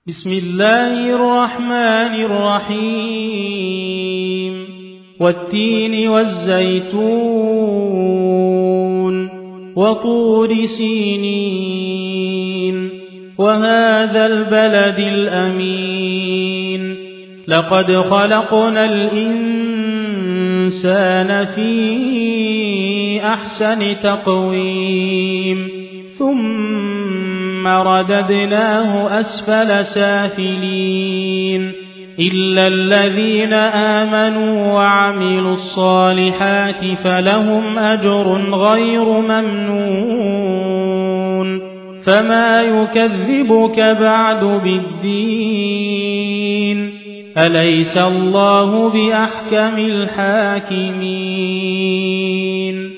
بسم الله الرحمن الرحيم والتين والزيتون وطور سينين وهذا البلد الأمين لقد خلقنا الإنسان في أحسن تقويم ثم رددناه أسفل سافلين إلا الذين آمنوا وعملوا الصالحات فلهم أجر غير ممنون فما يكذبك بعد بالدين أليس الله بأحكم الحاكمين